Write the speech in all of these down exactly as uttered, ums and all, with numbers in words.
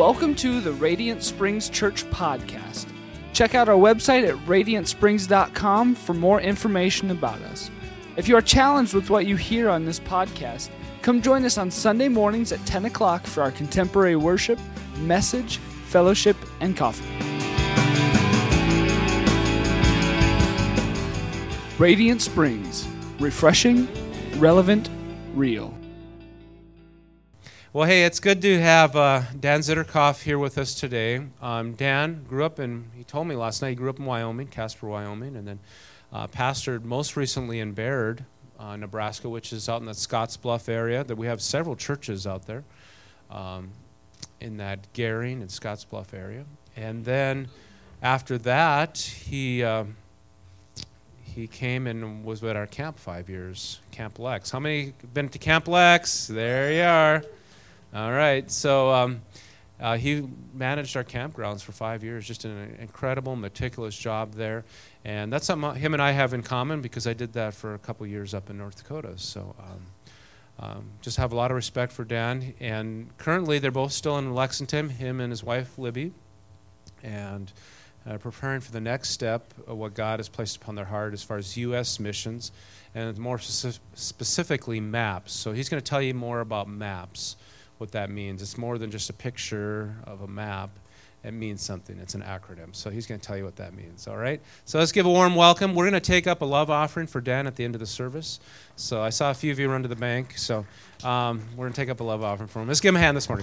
Welcome to the Radiant Springs Church podcast. Check out our website at radiant springs dot com for more information about us. If you are challenged with what you hear on this podcast, come join us on Sunday mornings at ten o'clock for our contemporary worship, message, fellowship, and coffee. Radiant Springs, refreshing, relevant, real. Well, hey, it's good to have uh, Dan Zitterkoff here with us today. Um, Dan grew up in, he told me last night, he grew up in Wyoming, Casper, Wyoming, and then uh, pastored most recently in Baird, uh, Nebraska, which is out in the Scottsbluff area. That we have several churches out there um, in that Gering and Scottsbluff area. And then after that, he um, he came and was at our camp five years, Camp Lex. How many been to Camp Lex? There you are. All right, so um, uh, he managed our campgrounds for five years, just an incredible, meticulous job there. And that's something him and I have in common because I did that for a couple years up in North Dakota. So um, um, just have a lot of respect for Dan. And currently they're both still in Lexington, him and his wife, Libby, and uh, preparing for the next step of what God has placed upon their heart as far as U S missions, and more speci- specifically MAPS. So he's going to tell you more about MAPS. What that means. It's more than just a picture of a map. It means something. It's an acronym. So he's going to tell you what that means. All right? So let's give a warm welcome. We're going to take up a love offering for Dan at the end of the service. So I saw a few of you run to the bank. So um, we're going to take up a love offering for him. Let's give him a hand this morning.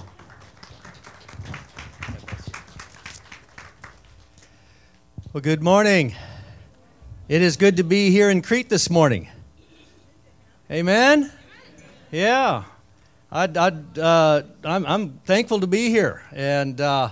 Well, good morning. It is good to be here in Crete this morning. Amen? Yeah. I'd, I'd, uh, I'm, I'm thankful to be here, and uh,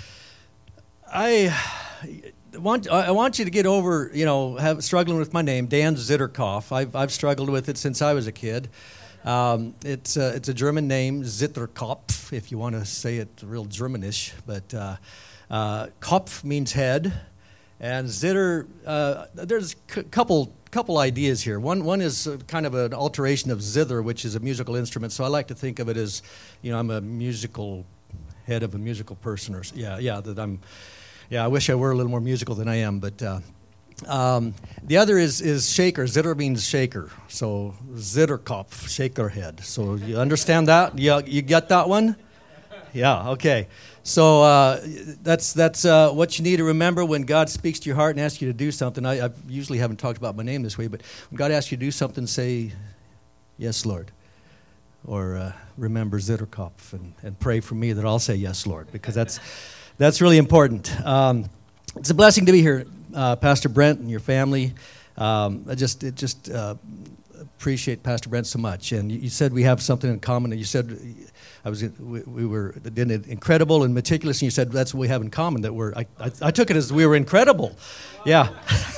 I want I want you to get over, you know, have, struggling with my name, Dan Zitterkoff. I've I've struggled with it since I was a kid. Um, it's uh, it's a German name, Zitterkopf, if you want to say it real Germanish, but uh, uh, Kopf means head, and Zitter. Uh, there's a c- couple. couple ideas here. One one is kind of an alteration of zither, which is a musical instrument. So I like to think of it as, you know, I'm a musical head of a musical person, or yeah, yeah. That I'm, yeah. I wish I were a little more musical than I am. But uh, um, the other is is shaker. Zither means shaker. So Zitterkopf, shaker head. So you understand that? You you got that one? Yeah. Okay. So uh, that's that's uh, what you need to remember when God speaks to your heart and asks you to do something. I, I usually haven't talked about my name this way, but when God asks you to do something, say, yes, Lord. Or uh, remember Zitterkopf and, and pray for me that I'll say yes, Lord, because that's that's really important. Um, it's a blessing to be here, uh, Pastor Brent and your family. Um, I just it just uh, appreciate Pastor Brent so much. And you, you said we have something in common, and you said... I was we, we were did it incredible and meticulous, and you said that's what we have in common. That we're I, I, I took it as we were incredible, yeah.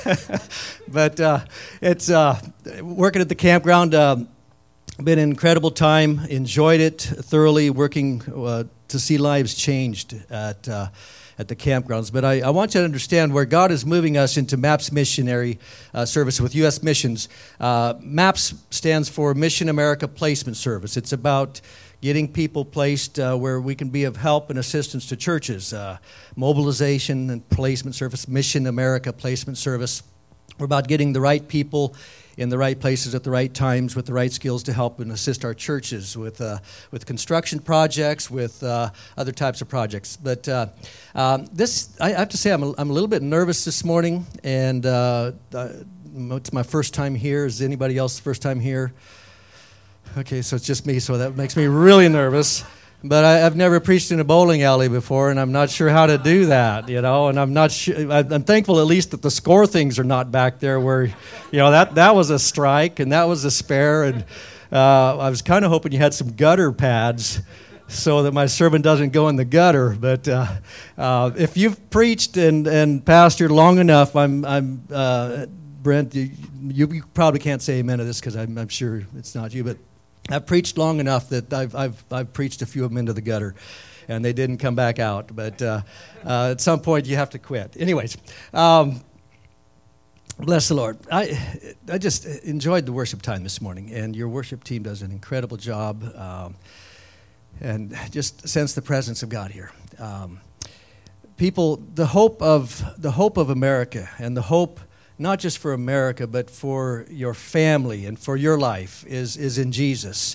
But uh, it's uh, working at the campground. Um, been an incredible time. Enjoyed it thoroughly. Working uh, to see lives changed at uh, at the campgrounds. But I, I want you to understand where God is moving us into MAPS missionary uh, service with U S Missions. Uh, MAPS stands for Mission America Placement Service. It's about getting people placed uh, where we can be of help and assistance to churches. Uh, mobilization and placement service, Mission America Placement Service. We're about getting the right people in the right places at the right times with the right skills to help and assist our churches with uh, with construction projects, with uh, other types of projects. But uh, um, this, I have to say, I'm a, I'm a little bit nervous this morning, and uh, uh, it's my first time here. Is anybody else first time here? Okay, so it's just me, so that makes me really nervous. But I, I've never preached in a bowling alley before, and I'm not sure how to do that, you know. And I'm not sure. I'm thankful at least that the score things are not back there, where, you know, that that was a strike and that was a spare. And uh, I was kind of hoping you had some gutter pads, so that my sermon doesn't go in the gutter. But uh, uh, if you've preached and and pastored long enough, I'm I'm uh, Brent. You, you probably can't say amen to this because I'm, I'm sure it's not you, but I've preached long enough that I've I've I've preached a few of them into the gutter, and they didn't come back out. But uh, uh, at some point, you have to quit. Anyways, um, bless the Lord. I I just enjoyed the worship time this morning, and your worship team does an incredible job, um, and just sense the presence of God here. Um, people, the hope of the hope of America, and the hope not just for America, but for your family and for your life is, is in Jesus.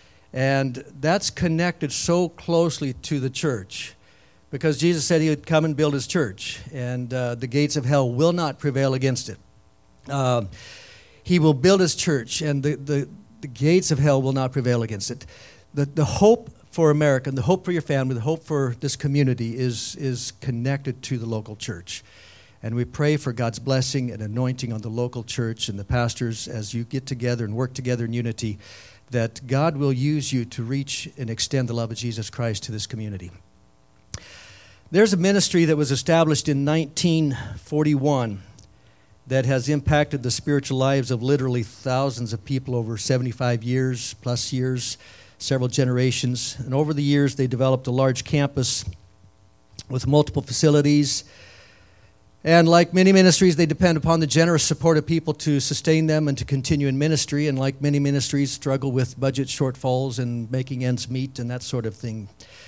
And that's connected so closely to the church, because Jesus said he would come and build his church, and uh, the gates of hell will not prevail against it. Uh, he will build his church, and the, the, the gates of hell will not prevail against it. The, the hope for America, and the hope for your family, the hope for this community is, is connected to the local church. And we pray for God's blessing and anointing on the local church and the pastors as you get together and work together in unity, that God will use you to reach and extend the love of Jesus Christ to this community. There's a ministry that was established in nineteen forty-one that has impacted the spiritual lives of literally thousands of people over seventy-five years, plus years, several generations. And over the years, they developed a large campus with multiple facilities. And like many ministries, they depend upon the generous support of people to sustain them and to continue in ministry. And like many ministries, struggle with budget shortfalls and making ends meet and that sort of thing.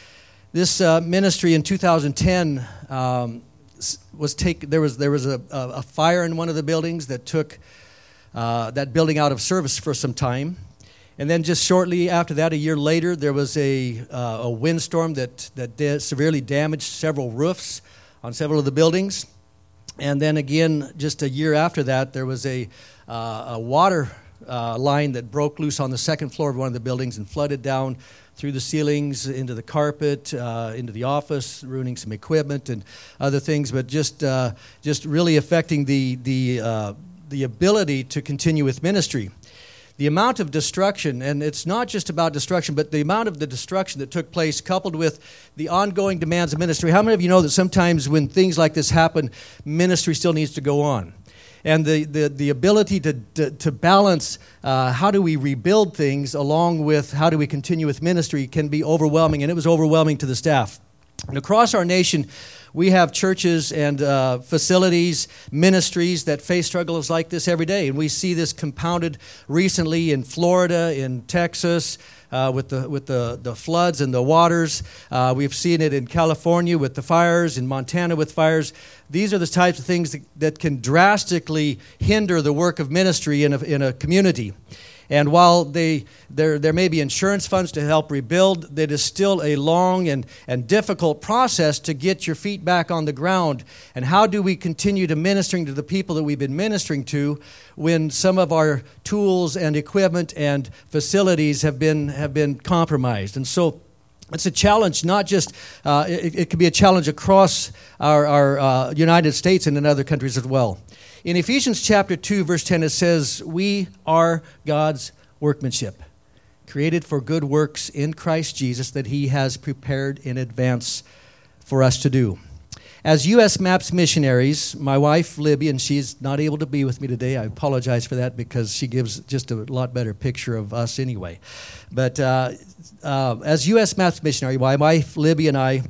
This uh, ministry in two thousand ten um, was take. There was there was a, a fire in one of the buildings that took uh, that building out of service for some time. And then just shortly after that, a year later, there was a uh, a windstorm that that da- severely damaged several roofs on several of the buildings. And then again, just a year after that, there was a, uh, a water uh, line that broke loose on the second floor of one of the buildings and flooded down through the ceilings, into the carpet, uh, into the office, ruining some equipment and other things, but just uh, just really affecting the the uh, the ability to continue with ministry. The amount of destruction, and it's not just about destruction, but the amount of the destruction that took place coupled with the ongoing demands of ministry. How many of you know that sometimes when things like this happen, ministry still needs to go on? And the, the, the ability to, to, to balance uh, how do we rebuild things along with how do we continue with ministry can be overwhelming, and it was overwhelming to the staff. And across our nation, we have churches and uh, facilities, ministries that face struggles like this every day. And we see this compounded recently in Florida, in Texas, uh, with the with the, the floods and the waters. Uh, we've seen it in California with the fires, in Montana with fires. These are the types of things that, that can drastically hinder the work of ministry in a, in a community. And while they, there there may be insurance funds to help rebuild, it is still a long and, and difficult process to get your feet back on the ground. And how do we continue to ministering to the people that we've been ministering to when some of our tools and equipment and facilities have been have been compromised? And so it's a challenge, not just, uh, it, it could be a challenge across our, our uh, United States and in other countries as well. In Ephesians chapter two, verse ten, it says, "We are God's workmanship, created for good works in Christ Jesus that he has prepared in advance for us to do." As U S Maps missionaries, my wife, Libby, and she's not able to be with me today. I apologize for that because she gives just a lot better picture of us anyway. But uh, uh, as U S Maps missionary, my wife, Libby, and I,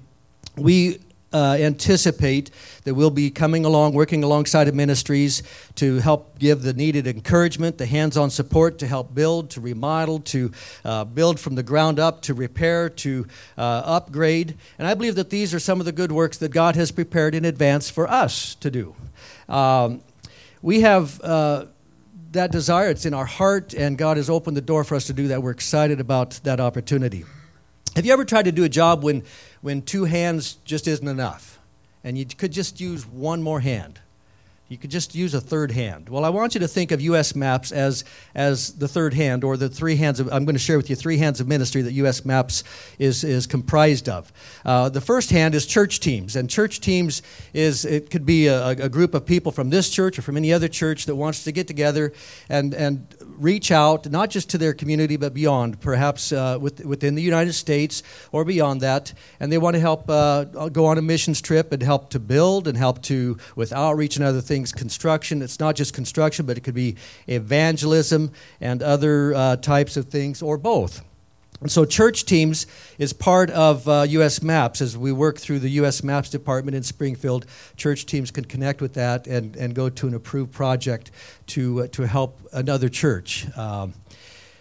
we Uh, anticipate that we'll be coming along, working alongside of ministries to help give the needed encouragement, the hands-on support to help build, to remodel, to uh, build from the ground up, to repair, to uh, upgrade. And I believe that these are some of the good works that God has prepared in advance for us to do. Um, we have uh, that desire. It's in our heart, and God has opened the door for us to do that. We're excited about that opportunity. Have you ever tried to do a job when, when two hands just isn't enough, and you could just use one more hand? You could just use a third hand. Well, I want you to think of U S Maps as as the third hand, or the three hands of, I'm going to share with you three hands of ministry that U S Maps is is comprised of. Uh, the first hand is church teams, and church teams is, it could be a, a group of people from this church or from any other church that wants to get together and and reach out, not just to their community, but beyond, perhaps uh, with, within the United States or beyond that, and they want to help uh, go on a missions trip and help to build and help to, with outreach and other things, construction. It's not just construction, but it could be evangelism and other uh, types of things, or both. And so church teams is part of uh, U S Maps. As we work through the U S Maps department in Springfield, church teams can connect with that and, and go to an approved project to uh, to help another church. Um,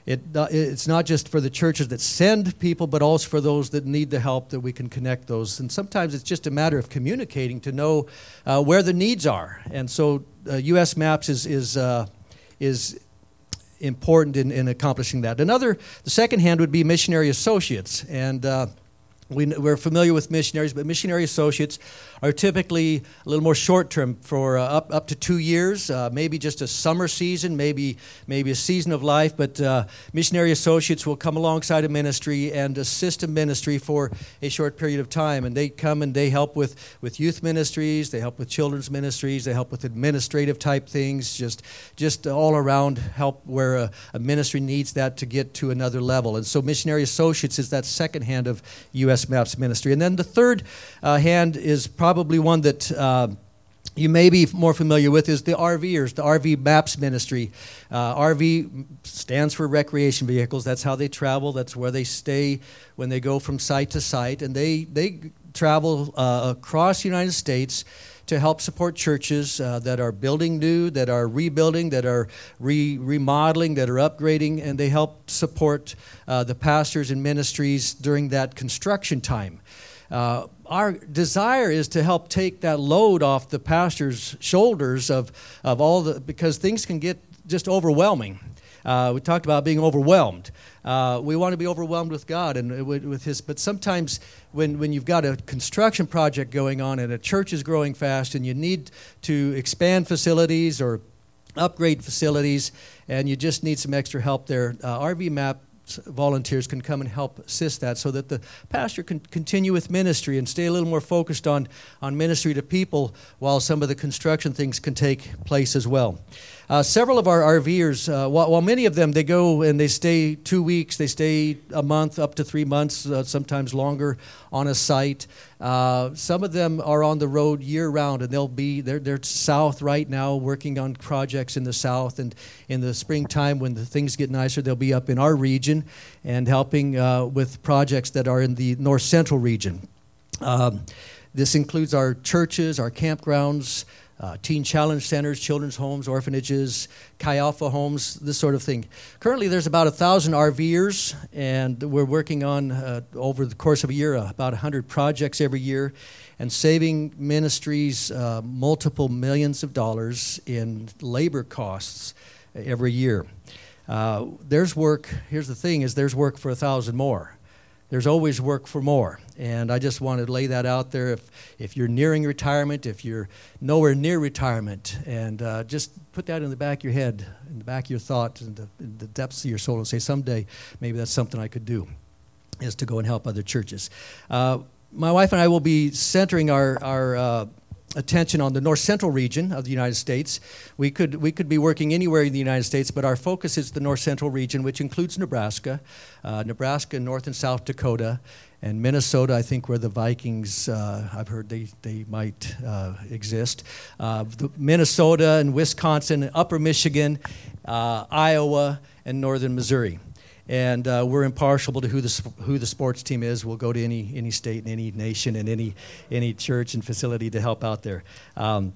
it uh, it's not just for the churches that send people, but also for those that need the help, that we can connect those. And sometimes it's just a matter of communicating to know uh, where the needs are. And so uh, U S MAPS is is uh, is important in, in accomplishing that. Another, the second hand would be missionary associates. And uh, we, we're familiar with missionaries, but missionary associates are typically a little more short-term for uh, up up to two years, uh, maybe just a summer season, maybe maybe a season of life. But uh, missionary associates will come alongside a ministry and assist a ministry for a short period of time. And they come and they help with, with youth ministries, they help with children's ministries, they help with administrative type things, just just all around help where a, a ministry needs that to get to another level. And so missionary associates is that second hand of U S MAPS ministry. And then the third uh, hand is probably Probably one that uh, you may be more familiar with is the RVers, the R V MAPS ministry. Uh, R V stands for recreation vehicles. That's how they travel. That's where they stay when they go from site to site. And they, they travel uh, across the United States to help support churches uh, that are building new, that are rebuilding, that are re- remodeling, that are upgrading, and they help support uh, the pastors and ministries during that construction time. Uh, our desire is to help take that load off the pastor's shoulders of, of all the, because things can get just overwhelming. Uh, we talked about being overwhelmed. Uh, we want to be overwhelmed with God and with, with His. But sometimes when, when you've got a construction project going on and a church is growing fast and you need to expand facilities or upgrade facilities and you just need some extra help there, uh, R V MAP volunteers can come and help assist that so that the pastor can continue with ministry and stay a little more focused on, on ministry to people while some of the construction things can take place as well. Uh, several of our RVers, uh, while, while many of them, they go and they stay two weeks, they stay a month, up to three months, uh, sometimes longer on a site. Uh, some of them are on the road year-round, and they'll be, they're, they're south right now working on projects in the south, and in the springtime when the things get nicer, they'll be up in our region and helping uh, with projects that are in the north central region. Um, this includes our churches, our campgrounds, Uh, teen challenge centers, children's homes, orphanages, Chi Alpha homes, this sort of thing. Currently, there's about a thousand RVers, and we're working on, uh, over the course of a year, uh, about one hundred projects every year, and saving ministries uh, multiple millions of dollars in labor costs every year. Uh, there's work, here's the thing, is there's work for a thousand more. There's always work for more, and I just want to lay that out there. If if you're nearing retirement, if you're nowhere near retirement, and uh, just put that in the back of your head, in the back of your thought, in the, in the depths of your soul, and say, someday maybe that's something I could do, is to go and help other churches. Uh, my wife and I will be centering our our uh, attention on the north central region of the United States. We could we could be working anywhere in the United States, but our focus is the north central region, which includes Nebraska, uh, Nebraska, North and South Dakota, and Minnesota, I think, where the Vikings, uh, I've heard they, they might uh, exist. Uh, the Minnesota and Wisconsin, Upper Michigan, uh, Iowa, and northern Missouri. And uh, we're impartial to who the who the sports team is. We'll go to any any state and any nation and any any church and facility to help out there. Um,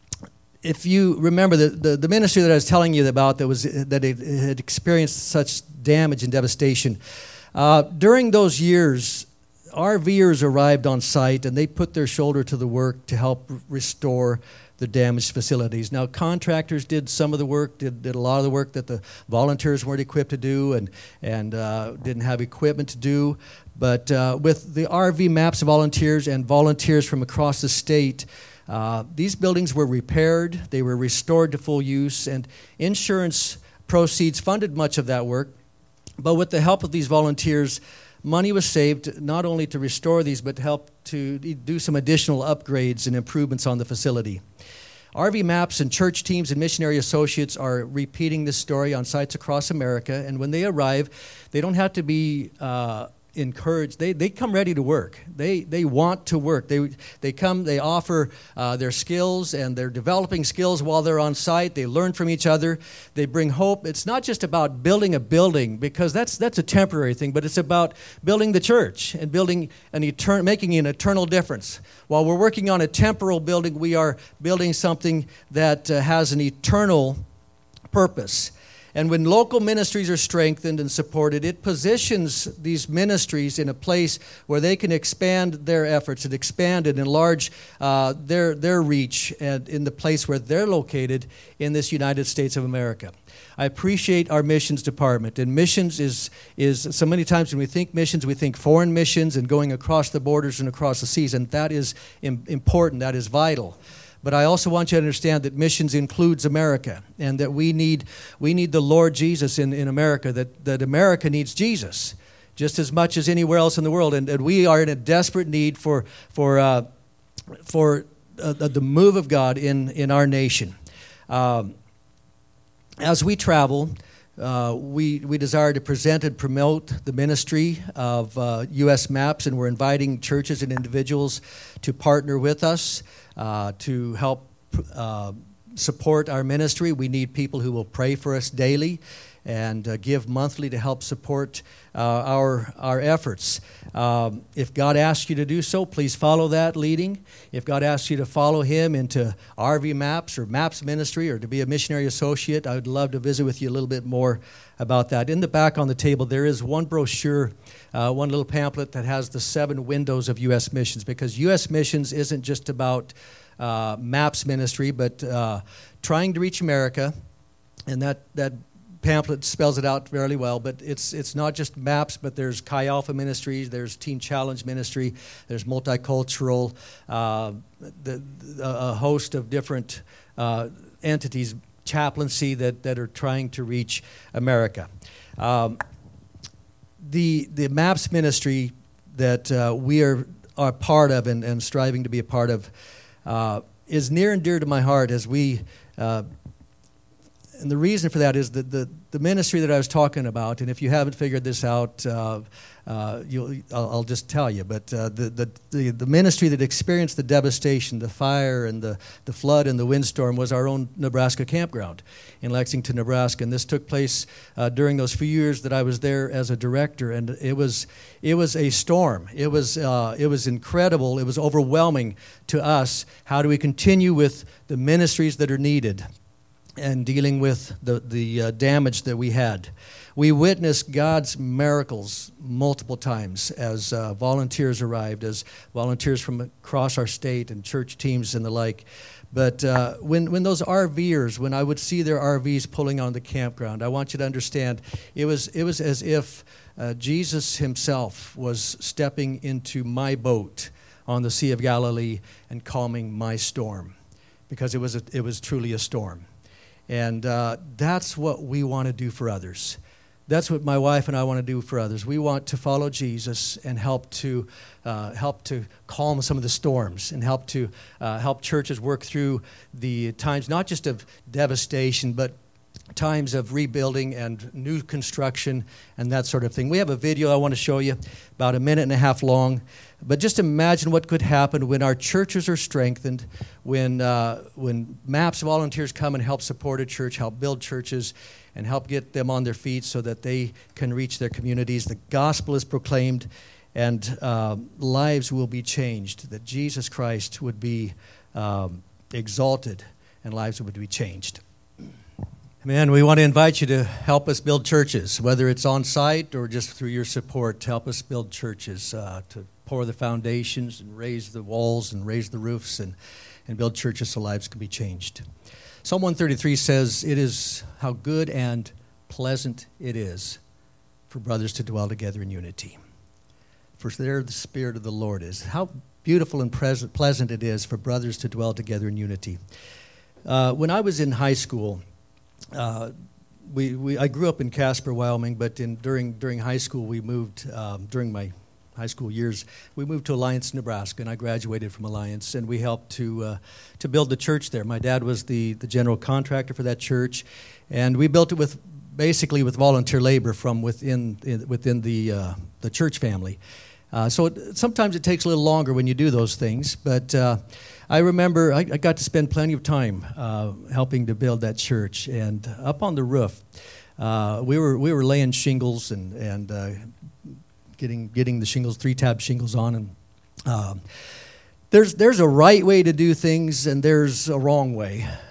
if you remember the, the the ministry that I was telling you about that was that it had experienced such damage and devastation, uh, during those years, RVers arrived on site and they put their shoulder to the work to help restore the damaged facilities. Now, contractors did some of the work, did, did a lot of the work that the volunteers weren't equipped to do and, and uh, didn't have equipment to do. But uh, with the R V MAPS volunteers and volunteers from across the state, uh, these buildings were repaired, they were restored to full use, and insurance proceeds funded much of that work. But with the help of these volunteers, money was saved not only to restore these, but to help to do some additional upgrades and improvements on the facility. R V MAPS and church teams and missionary associates are repeating this story on sites across America, and when they arrive, they don't have to be uh, encouraged. They they come ready to work. They they want to work. They they come. They offer uh, their skills, and they're developing skills while they're on site. They learn from each other. They bring hope. It's not just about building a building, because that's that's a temporary thing, but it's about building the church and building an etern- making an eternal difference. While we're working on a temporal building, we are building something that uh, has an eternal purpose. And when local ministries are strengthened and supported, it positions these ministries in a place where they can expand their efforts and expand and enlarge uh, their, their reach and in the place where they're located in this United States of America. I appreciate our missions department. And missions is, is so many times when we think missions, we think foreign missions and going across the borders and across the seas. And that is im- important. That is vital. But I also want you to understand that missions includes America, and that we need we need the Lord Jesus in, in America, that, that America needs Jesus just as much as anywhere else in the world. And, and we are in a desperate need for, for, uh, for uh, the move of God in, in our nation. Um, As we travel, uh, we, we desire to present and promote the ministry of uh, U S Maps, and we're inviting churches and individuals to partner with us uh, to help uh, support our ministry. We need people who will pray for us daily and uh, give monthly to help support uh, our our efforts. Um, if God asks you to do so, please follow that leading. If God asks you to follow Him into R V Maps or Maps Ministry or to be a missionary associate, I would love to visit with you a little bit more about that. In the back on the table, there is one brochure, uh, one little pamphlet that has the seven windows of U S missions, because U S missions isn't just about uh, Maps Ministry, but uh, trying to reach America, and that that pamphlet spells it out fairly well, but it's it's not just Maps, but there's Chi Alpha Ministries, there's Teen Challenge Ministry, there's multicultural, uh, the, the, a host of different uh, entities, chaplaincy that, that are trying to reach America. Um, the the Maps Ministry that uh, we are are part of and, and striving to be a part of uh, is near and dear to my heart, as we uh, and the reason for that is that the, the ministry that I was talking about, and if you haven't figured this out, uh, uh, you'll, I'll, I'll just tell you, but uh, the, the, the, the ministry that experienced the devastation, the fire and the, the flood and the windstorm was our own Nebraska campground in Lexington, Nebraska. And this took place uh, during those few years that I was there as a director, and it was it was a storm. It was uh, it was incredible. It was overwhelming to us. How do we continue with the ministries that are needed and dealing with the, the uh, damage that we had? We witnessed God's miracles multiple times as uh, volunteers arrived, as volunteers from across our state and church teams and the like. But uh, when, when those RVers, when I would see their R Vs pulling on the campground, I want you to understand, it was, it was as if uh, Jesus himself was stepping into my boat on the Sea of Galilee and calming my storm, because it was a, it was truly a storm. And uh, that's what we want to do for others. That's what my wife and I want to do for others. We want to follow Jesus and help to uh, help to calm some of the storms, and help to uh, help churches work through the times not just of devastation, but times of rebuilding and new construction and that sort of thing. We have a video I want to show you, about a minute and a half long. But just imagine what could happen when our churches are strengthened, when uh, when MAPS volunteers come and help support a church, help build churches, and help get them on their feet so that they can reach their communities. The gospel is proclaimed, and uh, lives will be changed, that Jesus Christ would be um, exalted and lives would be changed. Man, we want to invite you to help us build churches, whether it's on site or just through your support. To help us build churches, uh, to pour the foundations and raise the walls and raise the roofs and, and build churches so lives can be changed. Psalm one thirty-three says, "It is how good and pleasant it is for brothers to dwell together in unity. For there the Spirit of the Lord is." How beautiful and present, pleasant it is for brothers to dwell together in unity. Uh, when I was in high school, Uh, we, we I grew up in Casper, Wyoming, but in during during high school we moved um, during my high school years we moved to Alliance, Nebraska, and I graduated from Alliance, and we helped to uh, to build the church there. My dad was the the general contractor for that church, and we built it with basically with volunteer labor from within in, within the uh, the church family. Uh, so it, sometimes it takes a little longer when you do those things, but uh, I remember I, I got to spend plenty of time uh, helping to build that church. And up on the roof, uh, we were we were laying shingles and and uh, getting getting the shingles, three tab shingles on. And um, there's there's a right way to do things, and there's a wrong way.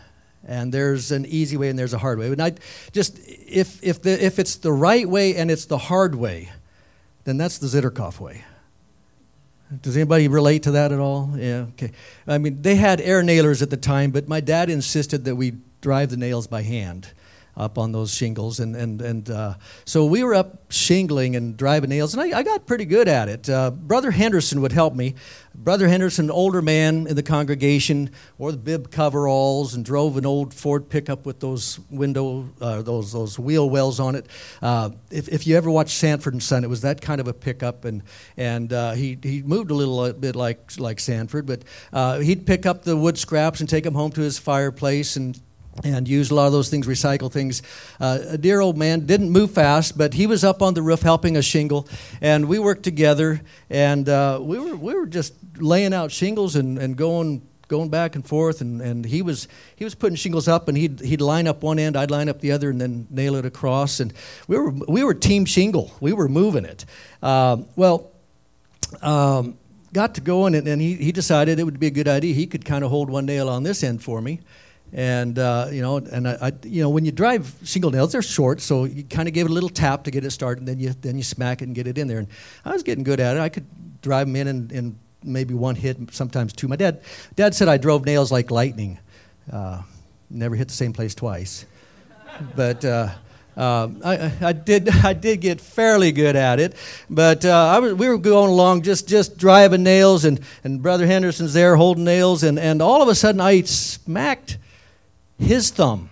And there's an easy way and there's a hard way. And I just, if if the if it's the right way and it's the hard way, then that's the Zitterkoff way. Does anybody relate to that at all? Yeah, okay. I mean, they had air nailers at the time, but my dad insisted that we drive the nails by hand up on those shingles. And, and, and uh, so we were up shingling and driving nails, and I, I got pretty good at it. Uh, Brother Henderson would help me. Brother Henderson, older man in the congregation, wore the bib coveralls and drove an old Ford pickup with those window, uh, those those wheel wells on it. Uh, if, if you ever watched Sanford and Son, it was that kind of a pickup, and and uh, he he moved a little a bit like like Sanford, but uh, he'd pick up the wood scraps and take them home to his fireplace and. and used a lot of those things, recycle things. Uh, a dear old man, didn't move fast, but he was up on the roof helping us shingle, and we worked together, and uh, we were we were just laying out shingles and, and going going back and forth, and, and he was he was putting shingles up, and he'd he'd line up one end, I'd line up the other, and then nail it across, and we were we were team shingle, we were moving it. Uh, well. Um, got to going, and, and he, he decided it would be a good idea. He could kind of hold one nail on this end for me. And, uh, you know, and I, I, you know, when you drive shingle nails, they're short, so you kind of give it a little tap to get it started, and then you then you smack it and get it in there. And I was getting good at it. I could drive them in in, in maybe one hit, sometimes two. My dad dad said I drove nails like lightning. Uh, never hit the same place twice. But uh, um, I, I did I did get fairly good at it. But uh, I was we were going along just, just driving nails, and, and Brother Henderson's there holding nails, and, and all of a sudden I smacked his thumb.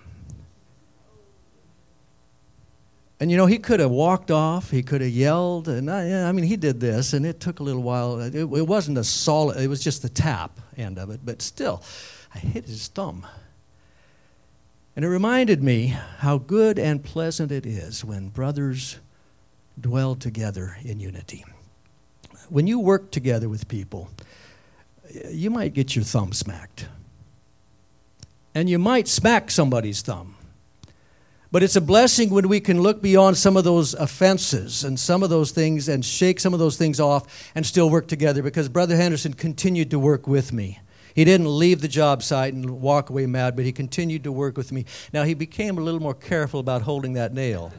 And, you know, he could have walked off. He could have yelled. And, I, I mean, he did this, and it took a little while. It, it wasn't a solid, it was just the tap end of it. But still, I hit his thumb. And it reminded me how good and pleasant it is when brothers dwell together in unity. When you work together with people, you might get your thumb smacked. And you might smack somebody's thumb. But it's a blessing when we can look beyond some of those offenses and some of those things and shake some of those things off and still work together, because Brother Henderson continued to work with me. He didn't leave the job site and walk away mad, but he continued to work with me. Now, he became a little more careful about holding that nail.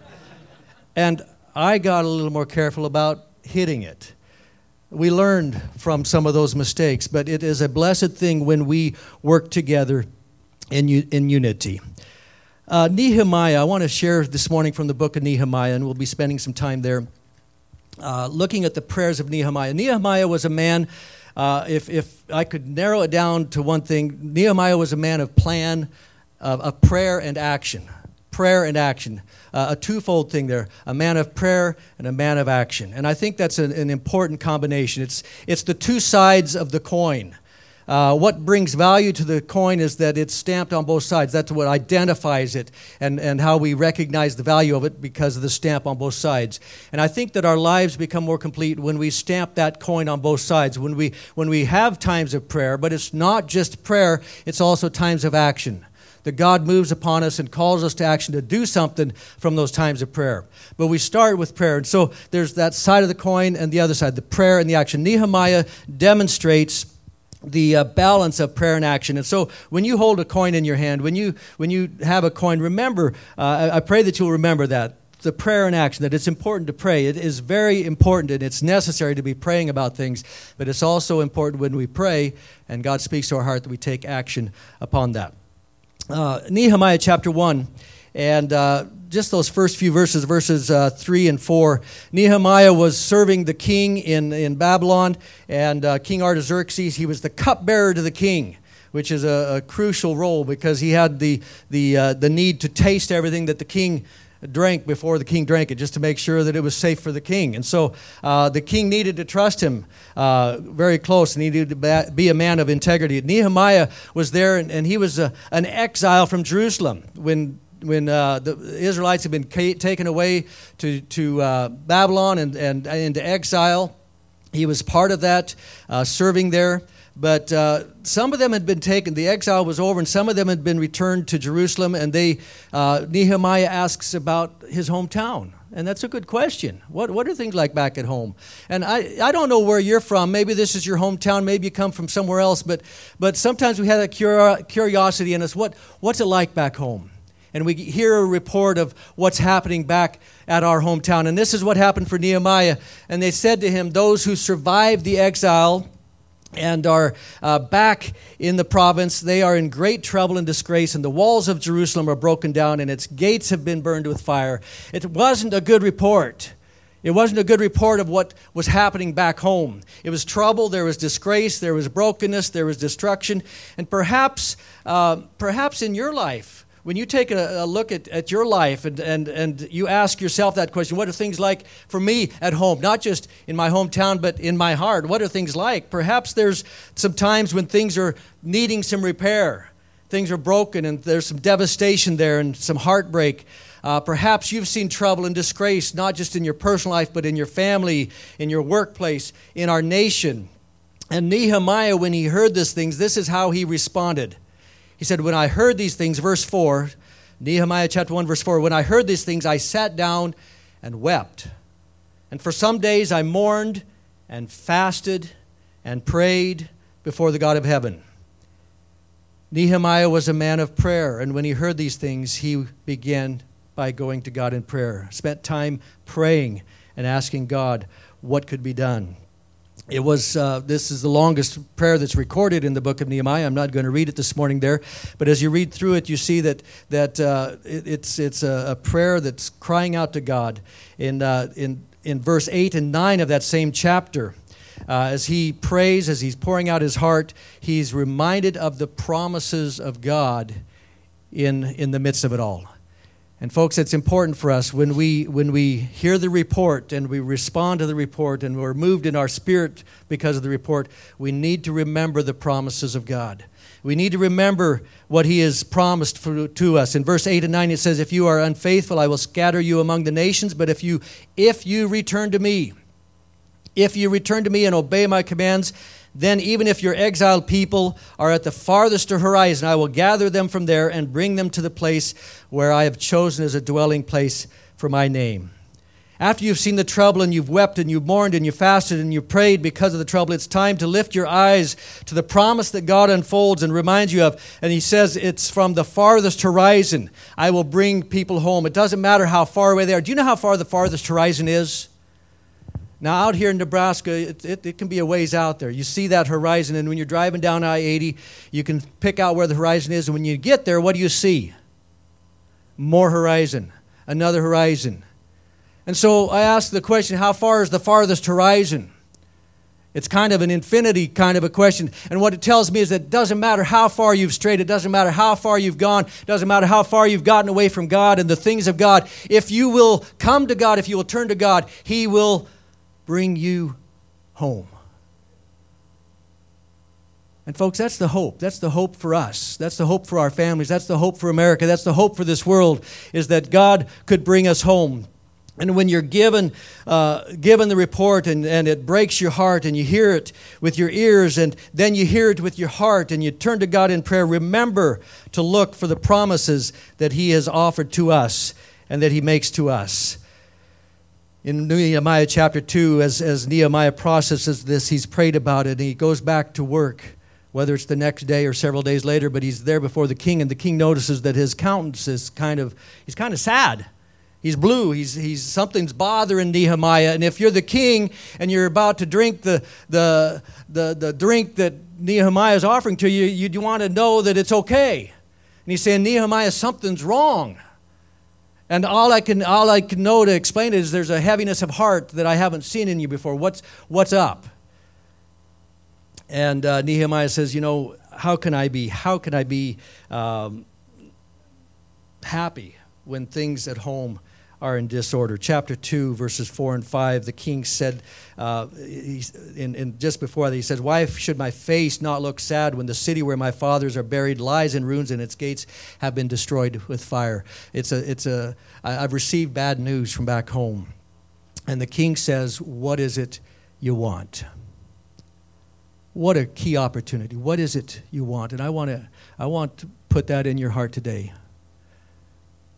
And I got a little more careful about hitting it. We learned from some of those mistakes, but it is a blessed thing when we work together In, in unity. Uh, Nehemiah, I want to share this morning from the book of Nehemiah, and we'll be spending some time there uh, looking at the prayers of Nehemiah. Nehemiah was a man, uh, if, if I could narrow it down to one thing, Nehemiah was a man of plan, of, of prayer and action. Prayer and action, uh, a twofold thing there, a man of prayer and a man of action. And I think that's an, an important combination. It's, it's the two sides of the coin. Uh, what brings value to the coin is that it's stamped on both sides. That's what identifies it, and, and how we recognize the value of it because of the stamp on both sides. And I think that our lives become more complete when we stamp that coin on both sides, when we when we have times of prayer, but it's not just prayer, it's also times of action. That God moves upon us and calls us to action to do something from those times of prayer. But we start with prayer. And so there's that side of the coin and the other side, the prayer and the action. Nehemiah demonstrates the uh, balance of prayer and action. And so when you hold a coin in your hand, when you when you have a coin, remember, uh, I, I pray that you'll remember that, the prayer and action, that it's important to pray. It is very important, and it's necessary to be praying about things, but it's also important when we pray and God speaks to our heart that we take action upon that. Uh, Nehemiah chapter one, and uh, just those first few verses, verses uh, three and four. Nehemiah was serving the king in, in Babylon, and uh, King Artaxerxes, he was the cupbearer to the king, which is a, a crucial role because he had the the uh, the need to taste everything that the king drank before the king drank it, just to make sure that it was safe for the king. And so uh, the king needed to trust him uh, very close, and he needed to be a man of integrity. Nehemiah was there, and, and he was a, an exile from Jerusalem when when uh, the Israelites had been ca- taken away to, to uh, Babylon and, and into exile. He was part of that, uh, serving there. But uh, some of them had been taken, the exile was over, and some of them had been returned to Jerusalem, and they uh, Nehemiah asks about his hometown. And that's a good question. What what are things like back at home? And I, I don't know where you're from. Maybe this is your hometown. Maybe you come from somewhere else. But but sometimes we have that curi- curiosity in us. What What's it like back home? And we hear a report of what's happening back at our hometown. And this is what happened for Nehemiah. And they said to him, those who survived the exile and are uh, back in the province, they are in great trouble and disgrace, and the walls of Jerusalem are broken down, and its gates have been burned with fire. It wasn't a good report. It wasn't a good report of what was happening back home. It was trouble, there was disgrace, there was brokenness, there was destruction, and perhaps, uh, perhaps in your life, when you take a, a look at, at your life and, and, and you ask yourself that question, what are things like for me at home? Not just in my hometown, but in my heart. What are things like? Perhaps there's some times when things are needing some repair. Things are broken and there's some devastation there and some heartbreak. Uh, perhaps you've seen trouble and disgrace, not just in your personal life, but in your family, in your workplace, in our nation. And Nehemiah, when he heard these things, this is how he responded. He said, when I heard these things, verse four, Nehemiah chapter one, verse four, when I heard these things, I sat down and wept. And for some days I mourned and fasted and prayed before the God of heaven. Nehemiah was a man of prayer, and when he heard these things, he began by going to God in prayer, spent time praying and asking God what could be done. It was, uh, this is the longest prayer that's recorded in the book of Nehemiah. I'm not going to read it this morning there, but as you read through it, you see that that uh, it, it's it's a, a prayer that's crying out to God. In uh, in in verse eight and nine of that same chapter, uh, as he prays, as he's pouring out his heart, he's reminded of the promises of God in in the midst of it all. And folks, it's important for us when we when we hear the report and we respond to the report and we're moved in our spirit because of the report, we need to remember the promises of God. We need to remember what He has promised for, to us. In verse eight and nine it says, if you are unfaithful, I will scatter you among the nations, but if you if you return to me, if you return to me and obey my commands, then even if your exiled people are at the farthest horizon, I will gather them from there and bring them to the place where I have chosen as a dwelling place for my name. After you've seen the trouble and you've wept and you've mourned and you fasted and you prayed because of the trouble, it's time to lift your eyes to the promise that God unfolds and reminds you of. And He says it's from the farthest horizon I will bring people home. It doesn't matter how far away they are. Do you know how far the farthest horizon is? Now, out here in Nebraska, it, it, it can be a ways out there. You see that horizon, and when you're driving down I eighty, you can pick out where the horizon is, and when you get there, what do you see? More horizon, another horizon. And so I ask the question, how far is the farthest horizon? It's kind of an infinity kind of a question. And what it tells me is that it doesn't matter how far you've strayed, it doesn't matter how far you've gone, it doesn't matter how far you've gotten away from God and the things of God. If you will come to God, if you will turn to God, He will bring you home. And folks, that's the hope. That's the hope for us. That's the hope for our families. That's the hope for America. That's the hope for this world, is that God could bring us home. And when you're given uh, given the report and, and it breaks your heart and you hear it with your ears and then you hear it with your heart and you turn to God in prayer, remember to look for the promises that He has offered to us and that He makes to us. In Nehemiah chapter two, as, as Nehemiah processes this, he's prayed about it and he goes back to work, whether it's the next day or several days later, but he's there before the king, and the king notices that his countenance is kind of, he's kind of sad. He's blue. He's he's something's bothering Nehemiah. And if you're the king and you're about to drink the the the, the drink that Nehemiah is offering to you, you want to know that it's okay. And he's saying, Nehemiah, something's wrong. And all I can all I can know to explain it is there's a heaviness of heart that I haven't seen in you before. What's what's up? And uh, Nehemiah says, you know, how can I be how can I be um, happy when things at home are in disorder? Chapter two, verses four and five, the king said, uh, he, in, in just before that, he says, why should my face not look sad when the city where my fathers are buried lies in ruins and its gates have been destroyed with fire? It's a, it's a, I've received bad news from back home. And the king says, what is it you want? What a key opportunity. What is it you want? And I want to, I want to put that in your heart today.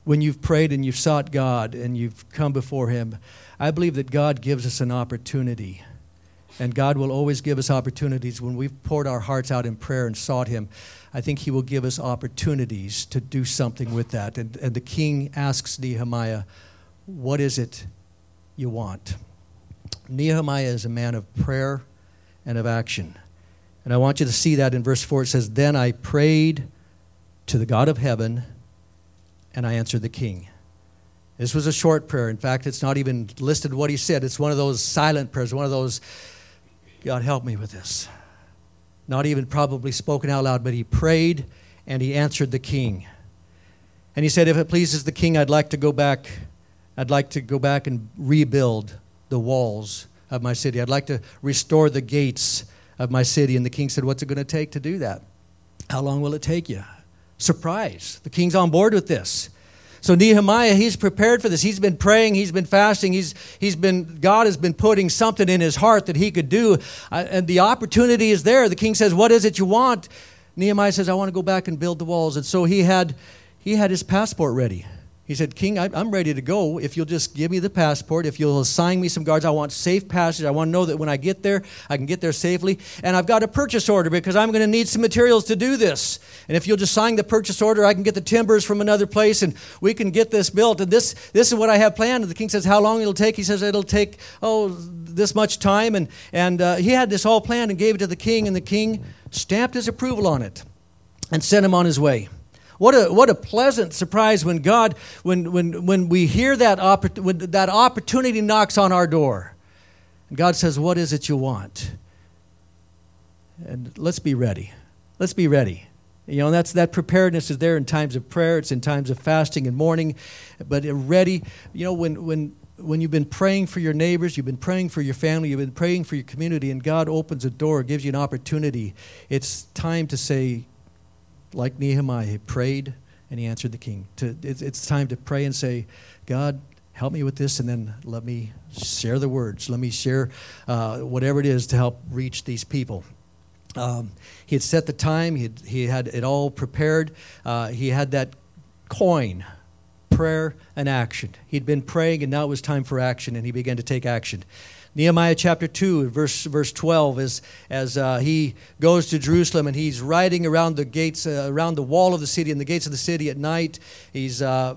when you've prayed and you've sought God and you've come before Him, I believe that God gives us an opportunity. And God will always give us opportunities when we've poured our hearts out in prayer and sought Him. I think He will give us opportunities to do something with that. And, and the king asks Nehemiah, what is it you want? Nehemiah is a man of prayer and of action. And I want you to see that in verse four. It says, then I prayed to the God of heaven, and I answered the king. This was a short prayer. In fact, it's not even listed what he said. It's one of those silent prayers, one of those, God, help me with this. Not even probably spoken out loud, but he prayed and he answered the king. And he said, if it pleases the king, I'd like to go back, I'd like to go back and rebuild the walls of my city. I'd like to restore the gates of my city. And the king said, what's it going to take to do that? How long will it take you? Surprise. The king's on board with this. So Nehemiah, he's prepared for this. He's been praying. He's been fasting. He's he's been God has been putting something in his heart that he could do, uh, and the opportunity is there. The king says, "What is it you want?" Nehemiah says, "I want to go back and build the walls." And so he had he had his passport ready. He said, "King, I, I'm ready to go. If you'll just give me the passport, if you'll assign me some guards, I want safe passage. I want to know that when I get there, I can get there safely. And I've got a purchase order because I'm going to need some materials to do this. And if you'll just sign the purchase order, I can get the timbers from another place and we can get this built. And this this is what I have planned." And the king says, "How long it'll take?" He says, "It'll take, oh, this much time." And, and uh, he had this all planned and gave it to the king. And the king stamped his approval on it and sent him on his way. What a what a pleasant surprise when God when when when we hear that oppor- when that opportunity knocks on our door, and God says, "What is it you want?" And let's be ready. Let's be ready. You know, that's that preparedness is there in times of prayer. It's in times of fasting and mourning, but ready. You know, when when when you've been praying for your neighbors, you've been praying for your family, you've been praying for your community, and God opens a door, gives you an opportunity. It's time to say, like Nehemiah, he prayed and he answered the king. To, it's, it's time to pray and say, "God, help me with this," and then let me share the words. Let me share uh, whatever it is to help reach these people. Um, he had set the time. He had, he had it all prepared. Uh, he had that coin, prayer and action. He'd been praying, and now it was time for action, and he began to take action. Nehemiah chapter two, verse verse twelve, is as uh, he goes to Jerusalem and he's riding around the gates, uh, around the wall of the city and the gates of the city at night. He's uh,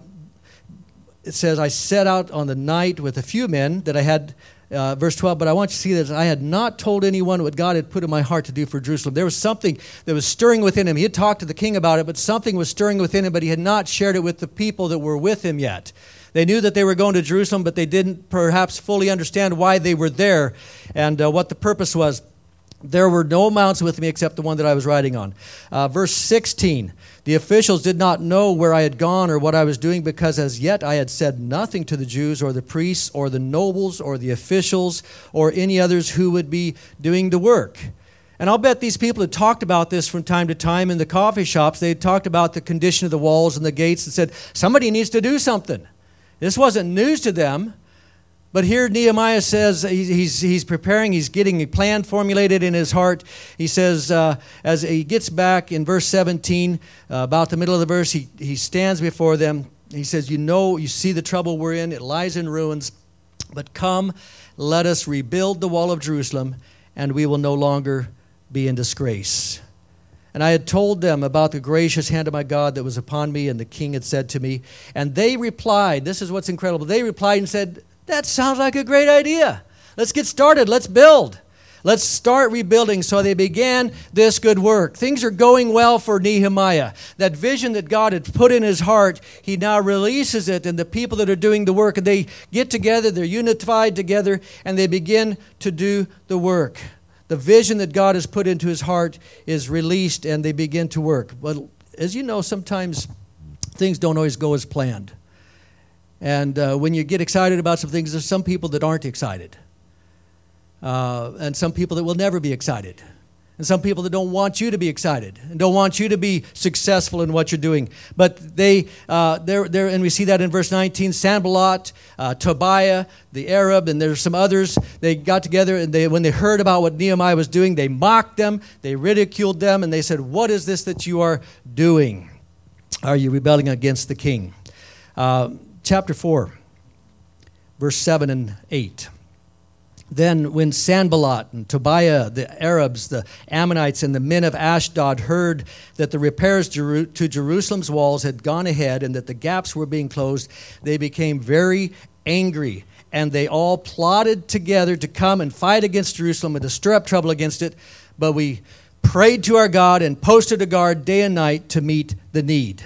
it says, "I set out on the night with a few men that I had." Uh, verse twelve, "But I want you to see that I had not told anyone what God had put in my heart to do for Jerusalem." There was something that was stirring within him. He had talked to the king about it, but something was stirring within him, but he had not shared it with the people that were with him yet. They knew that they were going to Jerusalem, but they didn't perhaps fully understand why they were there and uh, what the purpose was. "There were no mounts with me except the one that I was riding on." Uh, verse sixteen, "The officials did not know where I had gone or what I was doing, because as yet I had said nothing to the Jews or the priests or the nobles or the officials or any others who would be doing the work." And I'll bet these people had talked about this from time to time in the coffee shops. They had talked about the condition of the walls and the gates and said, somebody needs to do something. This wasn't news to them. But here Nehemiah says he's, he's preparing, he's getting a plan formulated in his heart. He says, uh, as he gets back in verse seventeen, uh, about the middle of the verse, he, he stands before them. He says, "You know, you see the trouble we're in. It lies in ruins. But come, let us rebuild the wall of Jerusalem, and we will no longer be in disgrace." And I had told them about the gracious hand of my God that was upon me, and the king had said to me. And they replied, this is what's incredible, they replied and said, "That sounds like a great idea. Let's get started. Let's build. Let's start rebuilding." So they began this good work. Things are going well for Nehemiah. That vision that God had put in his heart, he now releases it, and the people that are doing the work, and they get together, they're unified together, and they begin to do the work. The vision that God has put into his heart is released, and they begin to work. But as you know, sometimes things don't always go as planned. And uh, when you get excited about some things, there's some people that aren't excited. Uh, and some people that will never be excited. And some people that don't want you to be excited and don't want you to be successful in what you're doing. But they, uh, they're, they're, and we see that in verse nineteen, Sanballat, uh, Tobiah, the Arab, and there's some others. They got together, and they, when they heard about what Nehemiah was doing, they mocked them, they ridiculed them, and they said, "What is this that you are doing? Are you rebelling against the king?" Uh, chapter four, verse seven and eight. Then when Sanballat and Tobiah, the Arabs, the Ammonites, and the men of Ashdod heard that the repairs to Jerusalem's walls had gone ahead and that the gaps were being closed, they became very angry. And they all plotted together to come and fight against Jerusalem and to stir up trouble against it. But we prayed to our God and posted a guard day and night to meet the need.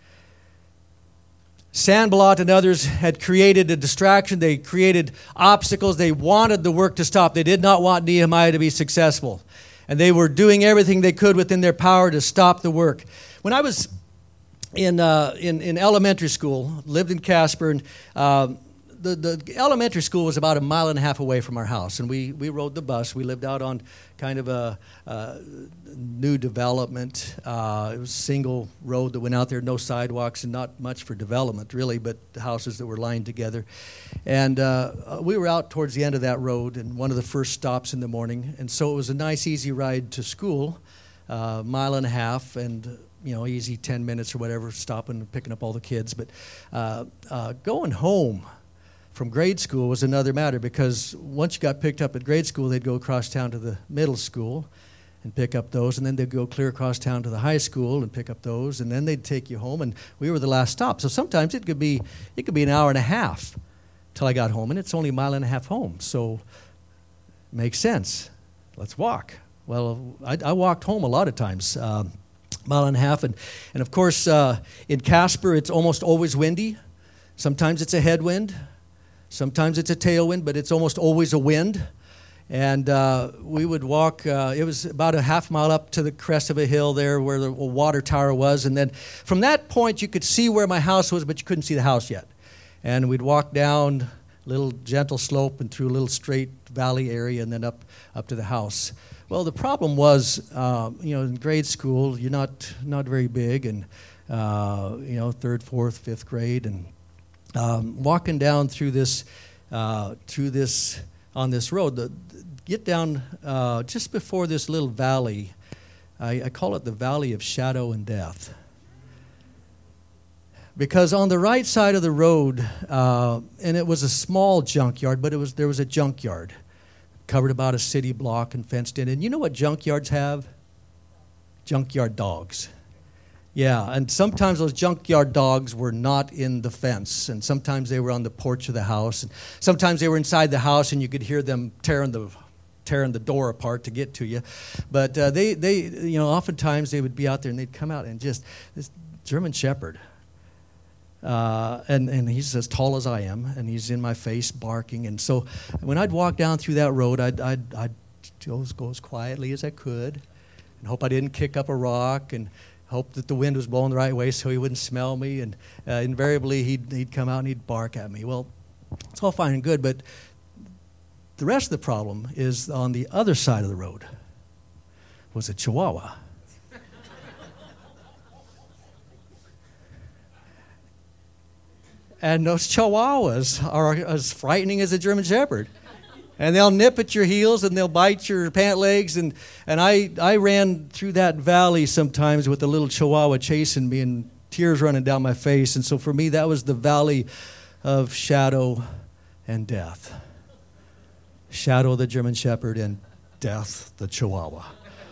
Sanballat and others had created a distraction. They created obstacles. They wanted the work to stop. They did not want Nehemiah to be successful. And they were doing everything they could within their power to stop the work. When I was in uh, in, in elementary school, lived in Casper, and uh, the, the elementary school was about a mile and a half away from our house. And we, we rode the bus. We lived out on kind of a uh, new development. Uh, it was a single road that went out there, no sidewalks, and not much for development, really, but houses that were lined together. And uh, we were out towards the end of that road, and one of the first stops in the morning. And so it was a nice, easy ride to school, a uh, mile and a half, and you know, easy ten minutes or whatever, stopping and picking up all the kids. But uh, uh, going home from grade school was another matter, because once you got picked up at grade school, they'd go across town to the middle school and pick up those, and then they'd go clear across town to the high school and pick up those, and then they'd take you home, and we were the last stop. So sometimes it could be it could be an hour and a half till I got home, and it's only a mile and a half home. So it makes sense. Let's walk. Well, I, I walked home a lot of times, uh, mile and a half, and and of course uh, in Casper it's almost always windy. Sometimes it's a headwind. Sometimes it's a tailwind, but it's almost always a wind. And uh, we would walk, uh, it was about a half mile up to the crest of a hill there where the water tower was. And then from that point, you could see where my house was, but you couldn't see the house yet. And we'd walk down a little gentle slope and through a little straight valley area and then up, up to the house. Well, the problem was, uh, you know, in grade school, you're not, not very big, and, uh, you know, third, fourth, fifth grade, and Um, walking down through this, uh, through this, on this road, the, get down uh, just before this little valley. I, I call it the Valley of Shadow and Death, because on the right side of the road, uh, and it was a small junkyard, but it was there was a junkyard covered about a city block and fenced in. And you know what junkyards have? Junkyard dogs. Yeah, and sometimes those junkyard dogs were not in the fence, and sometimes they were on the porch of the house, and sometimes they were inside the house, and you could hear them tearing the tearing the door apart to get to you. But uh, they, they, you know, oftentimes they would be out there, and they'd come out and just this German Shepherd, uh, and and he's as tall as I am, and he's in my face barking. And so when I'd walk down through that road, I'd I'd, I'd go, go as quietly as I could, and hope I didn't kick up a rock, and hope that the wind was blowing the right way so he wouldn't smell me. And uh, invariably he'd, he'd come out and he'd bark at me. Well, it's all fine and good, but the rest of the problem is on the other side of the road was a Chihuahua. And those Chihuahuas are as frightening as a German Shepherd. And they'll nip at your heels, and they'll bite your pant legs. And, and I, I ran through that valley sometimes with a little Chihuahua chasing me and tears running down my face. And so for me, that was the valley of shadow and death. Shadow, the German Shepherd, and death, the Chihuahua.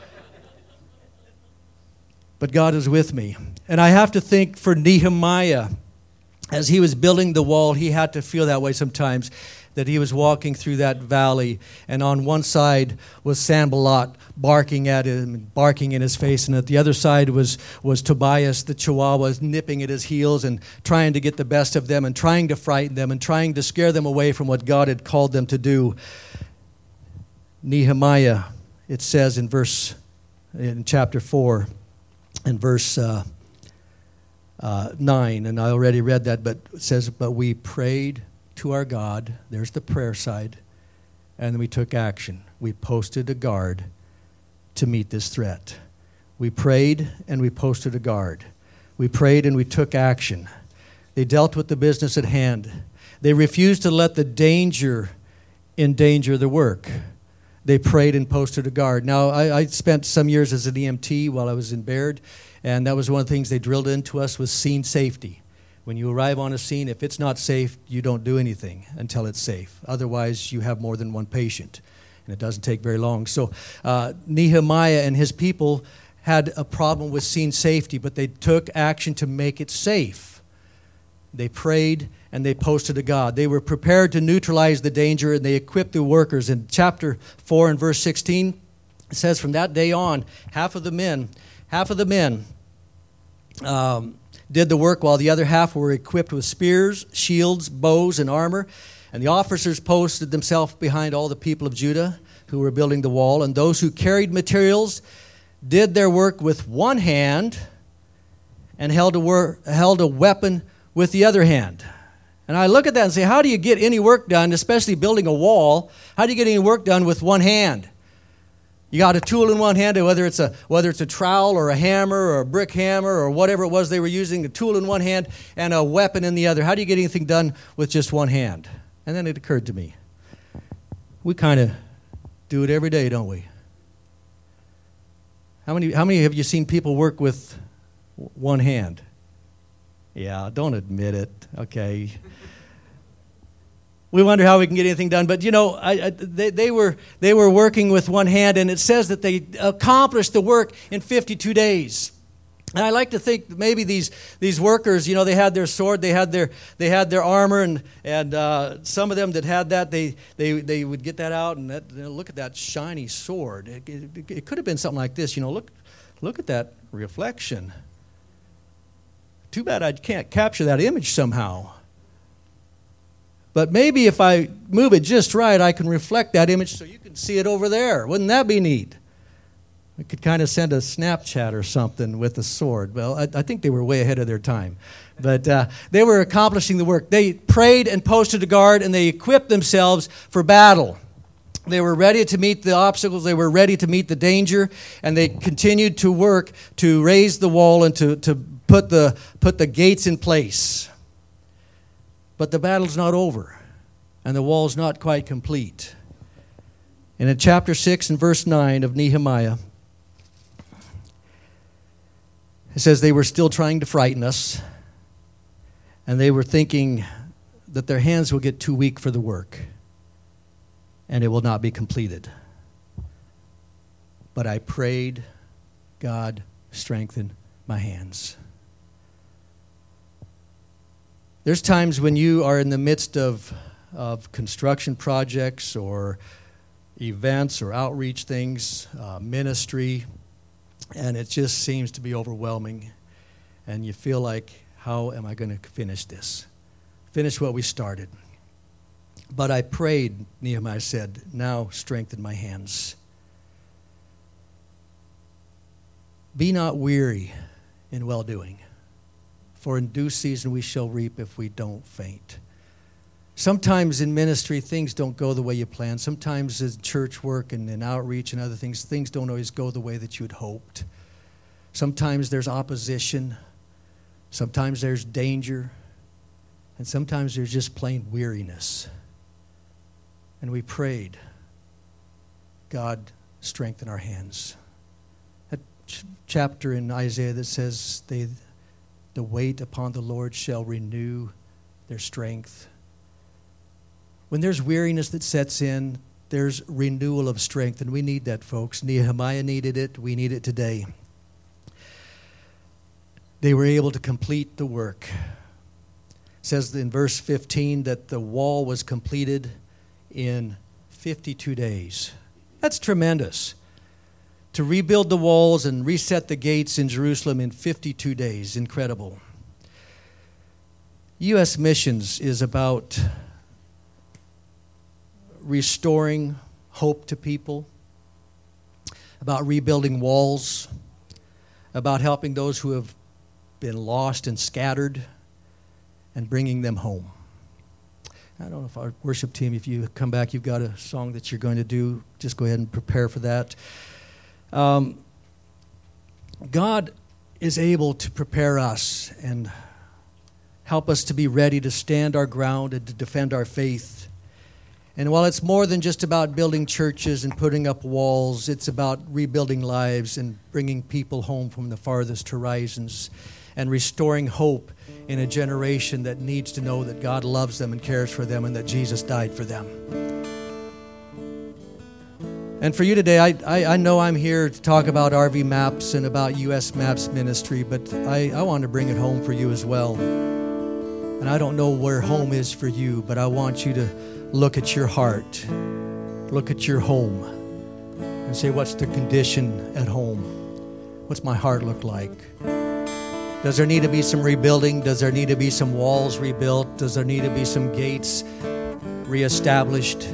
But God is with me. And I have to think for Nehemiah, as he was building the wall, he had to feel that way sometimes, that he was walking through that valley, and on one side was Sanballat barking at him, barking in his face, and at the other side was, was Tobias, the Chihuahua, nipping at his heels and trying to get the best of them and trying to frighten them and trying to scare them away from what God had called them to do. Nehemiah, it says in verse, in chapter four, in verse uh, uh, nine, and I already read that, but it says, but we prayed to our God. There's the prayer side. And then we took action. We posted a guard to meet this threat. We prayed and we posted a guard. We prayed and we took action. They dealt with the business at hand. They refused to let the danger endanger the work. They prayed and posted a guard. Now, I, I spent some years as an E M T while I was in Baird, and that was one of the things they drilled into us was scene safety. When you arrive on a scene, if it's not safe, you don't do anything until it's safe. Otherwise, you have more than one patient, and it doesn't take very long. So uh, Nehemiah and his people had a problem with scene safety, but they took action to make it safe. They prayed and they posted to God. They were prepared to neutralize the danger, and they equipped the workers. In chapter four and verse sixteen, it says, from that day on, half of the men, half of the men um, did the work, while the other half were equipped with spears, shields, bows, and armor. And the officers posted themselves behind all the people of Judah who were building the wall. And those who carried materials did their work with one hand and held a, wor- held a weapon with the other hand. And I look at that and say, how do you get any work done, especially building a wall? How do you get any work done with one hand? You got a tool in one hand, whether it's a whether it's a trowel or a hammer or a brick hammer or whatever it was they were using, a tool in one hand and a weapon in the other. How do you get anything done with just one hand? And then it occurred to me, we kind of do it every day, don't we? How many how many have you seen people work with one hand? Yeah, don't admit it. Okay. We wonder how we can get anything done. But, you know, I, I, they, they were they were working with one hand, and it says that they accomplished the work in fifty-two days. And I like to think maybe these these workers, you know, they had their sword, they had their they had their armor, and and uh, some of them that had that, they they they would get that out and that, you know, look at that shiny sword. It, it, it could have been something like this, you know. Look look at that reflection. Too bad I can't capture that image somehow. But maybe if I move it just right, I can reflect that image so you can see it over there. Wouldn't that be neat? We could kind of send a Snapchat or something with a sword. Well, I, I think they were way ahead of their time. But uh, they were accomplishing the work. They prayed and posted a guard, and they equipped themselves for battle. They were ready to meet the obstacles. They were ready to meet the danger, and they continued to work to raise the wall and to, to put the put the gates in place. But the battle's not over, and the wall's not quite complete. And in chapter six and verse nine of Nehemiah, it says they were still trying to frighten us, and they were thinking that their hands will get too weak for the work, and it will not be completed. But I prayed, God, strengthen my hands. There's times when you are in the midst of, of construction projects or events or outreach things, uh, ministry, and it just seems to be overwhelming. And you feel like, how am I going to finish this? Finish what we started. But I prayed, Nehemiah said, now strengthen my hands. Be not weary in well-doing, for in due season we shall reap if we don't faint. Sometimes in ministry, things don't go the way you planned. Sometimes in church work and in outreach and other things, things don't always go the way that you had hoped. Sometimes there's opposition. Sometimes there's danger. And sometimes there's just plain weariness. And we prayed, God, strengthen our hands. That ch- chapter in Isaiah that says, they, the wait upon the Lord shall renew their strength. When there's weariness that sets in, there's renewal of strength, and we need that, folks. Nehemiah needed it. We need it today. They were able to complete the work. It says in verse fifteen that the wall was completed in fifty-two days. That's tremendous. To rebuild the walls and reset the gates in Jerusalem in fifty-two days. Incredible. U S Missions is about restoring hope to people, about rebuilding walls, about helping those who have been lost and scattered and bringing them home. I don't know if our worship team, if you come back, you've got a song that you're going to do. Just go ahead and prepare for that. Um, God is able to prepare us and help us to be ready to stand our ground and to defend our faith. And while it's more than just about building churches and putting up walls, it's about rebuilding lives and bringing people home from the farthest horizons and restoring hope in a generation that needs to know that God loves them and cares for them and that Jesus died for them. And for you today, I, I, I know I'm here to talk about R V Maps and about U S Maps Ministry, but I, I want to bring it home for you as well. And I don't know where home is for you, but I want you to look at your heart, look at your home, and say, what's the condition at home? What's my heart look like? Does there need to be some rebuilding? Does there need to be some walls rebuilt? Does there need to be some gates reestablished?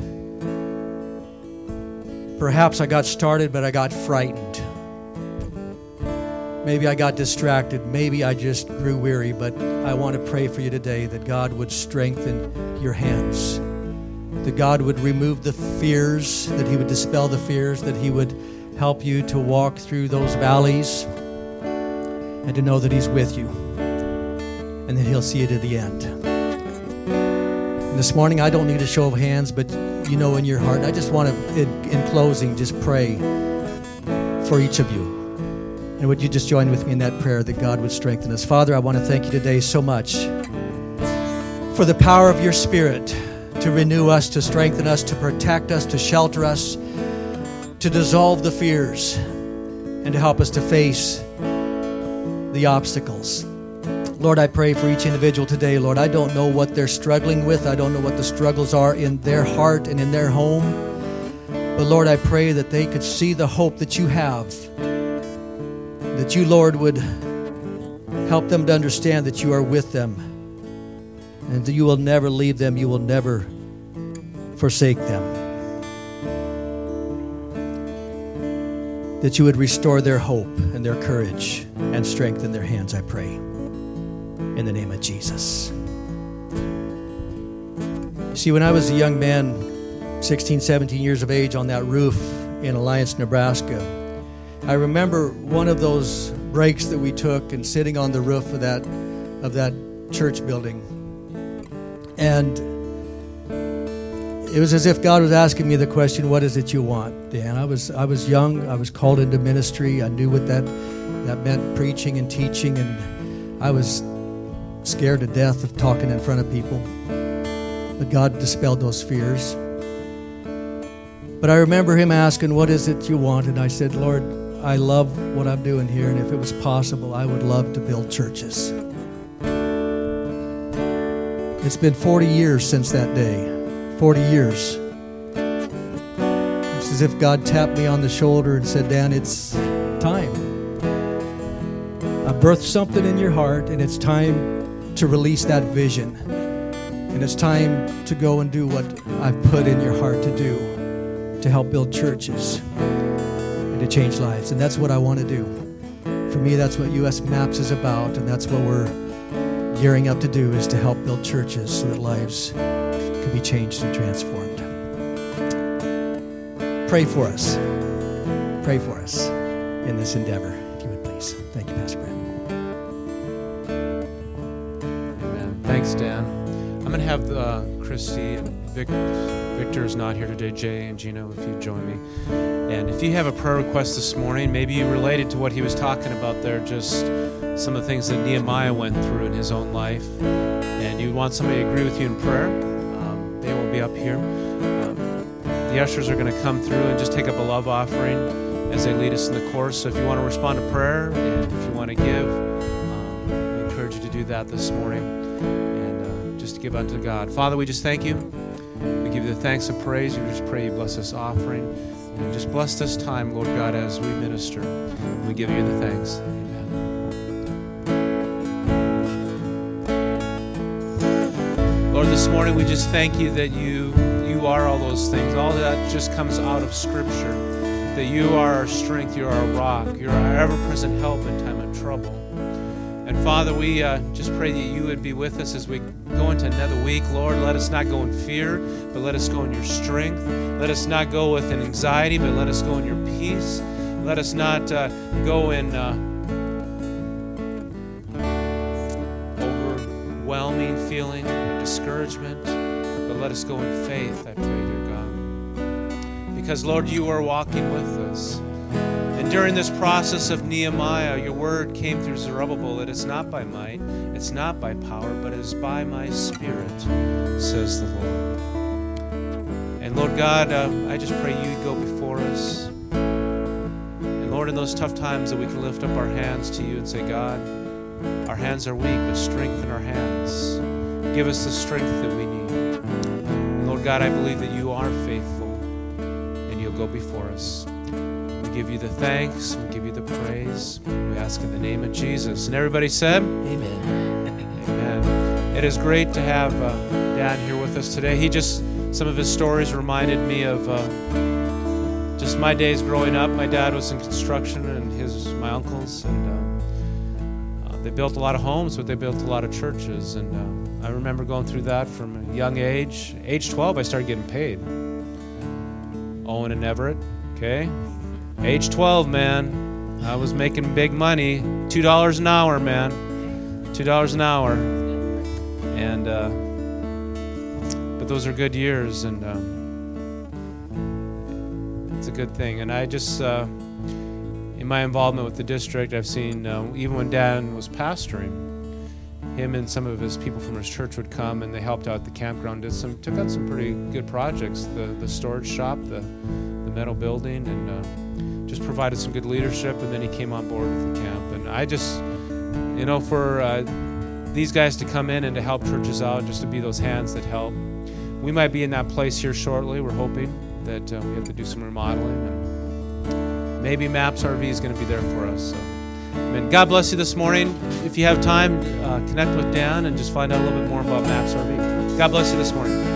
Perhaps I got started, but I got frightened. Maybe I got distracted. Maybe I just grew weary, but I want to pray for you today that God would strengthen your hands, that God would remove the fears, that He would dispel the fears, that He would help you to walk through those valleys and to know that He's with you and that He'll see you to the end. And this morning, I don't need a show of hands, but you know in your heart, I just want to, in, in closing, just pray for each of you. And would you just join with me in that prayer that God would strengthen us? Father, I want to thank you today so much for the power of your Spirit to renew us, to strengthen us, to protect us, to shelter us, to dissolve the fears, and to help us to face the obstacles. Lord, I pray for each individual today. Lord, I don't know what they're struggling with. I don't know what the struggles are in their heart and in their home. But Lord, I pray that they could see the hope that you have, that you, Lord, would help them to understand that you are with them and that you will never leave them. You will never forsake them. That you would restore their hope and their courage and strengthen their hands, I pray. In the name of Jesus. You see, when I was a young man, sixteen, seventeen years of age, on that roof in Alliance, Nebraska, I remember one of those breaks that we took and sitting on the roof of that of that church building. And it was as if God was asking me the question, what is it you want, Dan? I was I was young. I was called into ministry. I knew what that, that meant, preaching and teaching, and I was scared to death of talking in front of people. But God dispelled those fears. But I remember Him asking, what is it you want? And I said, Lord, I love what I'm doing here, and if it was possible, I would love to build churches. It's been forty years since that day. forty years. It's as if God tapped me on the shoulder and said, Dan, it's time. I birthed something in your heart, and it's time to release that vision. And it's time to go and do what I've put in your heart to do, to help build churches and to change lives. And that's what I want to do. For me, that's what U S Maps is about, and that's what we're gearing up to do, is to help build churches so that lives can be changed and transformed. Pray for us. Pray for us in this endeavor, if you would please. Thank you, Pastor Brad. Amen. Thanks, Dan. I'm going to have uh, Christy and Vic, Victor's not here today, Jay and Gino, if you join me. And if you have a prayer request this morning, maybe you related to what he was talking about there, just some of the things that Nehemiah went through in his own life, and you want somebody to agree with you in prayer, um, they will be up here. Um, the ushers are going to come through and just take up a love offering as they lead us in the course. So if you want to respond to prayer and if you want to give, um, we encourage you to do that this morning and uh, just to give unto God. Father, we just thank you. We give you the thanks and praise. We just pray you bless this offering and just bless this time, Lord God, as we minister. We give you the thanks. Lord, this morning we just thank you that you you are all those things. All that just comes out of Scripture. That you are our strength, you're our rock, you're our ever-present help in time of trouble. And Father, we uh, just pray that you would be with us as we go into another week. Lord, let us not go in fear, but let us go in your strength. Let us not go with an anxiety, but let us go in your peace. Let us not uh, go in uh, overwhelming feeling, discouragement, but let us go in faith, I pray, dear God. Because, Lord, you are walking with us. And during this process of Nehemiah, your word came through Zerubbabel that it's not by might, it's not by power, but it is by my Spirit, says the Lord. And Lord God, uh, I just pray you go before us. And Lord, in those tough times that we can lift up our hands to you and say, God, our hands are weak, but strengthen our hands. Give us the strength that we need. And Lord God, I believe that you are faithful and you'll go before us. We give you the thanks. We give you the praise. We ask in the name of Jesus. And everybody said, Amen. Amen. It is great to have uh, Dan here with us today. He just, some of his stories reminded me of uh, just my days growing up. My dad was in construction and his, my uncles, and uh, uh, they built a lot of homes, but they built a lot of churches. And uh, I remember going through that from a young age. Age twelve, I started getting paid. Owen and Everett, okay? Age twelve, man. I was making big money. two dollars an hour, man. two dollars an hour. And, uh, but those are good years, and um, it's a good thing. And I just, uh, in my involvement with the district, I've seen, uh, even when Dan was pastoring, him and some of his people from his church would come, and they helped out at the campground, did some, took out some pretty good projects, the the storage shop, the, the metal building, and uh, just provided some good leadership. And then he came on board with the camp. And I just, you know, for uh, these guys to come in and to help churches out, just to be those hands that help. We might be in that place here shortly. We're hoping that uh, we have to do some remodeling, and maybe MAPS R V is going to be there for us. So. Amen. God bless you this morning. If you have time, uh, connect with Dan and just find out a little bit more about MAPS R V. God bless you this morning.